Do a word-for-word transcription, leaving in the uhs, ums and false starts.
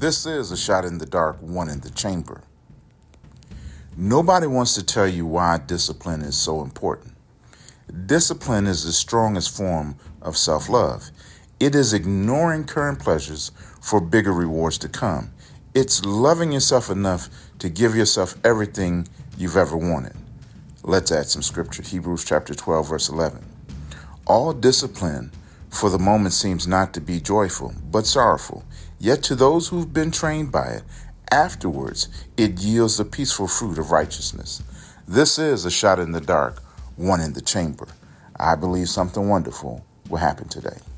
This is a shot in the dark, one in the chamber. Nobody wants to tell you why discipline is so important. Discipline is the strongest form of self-love. It is ignoring current pleasures for bigger rewards to come. It's loving yourself enough to give yourself everything you've ever wanted. Let's add some scripture. Hebrews chapter twelve, verse eleven. All discipline for the moment seems not to be joyful, but sorrowful. Yet to those who've been trained by it, afterwards it yields the peaceful fruit of righteousness. This is a shot in the dark, one in the chamber. I believe something wonderful will happen today.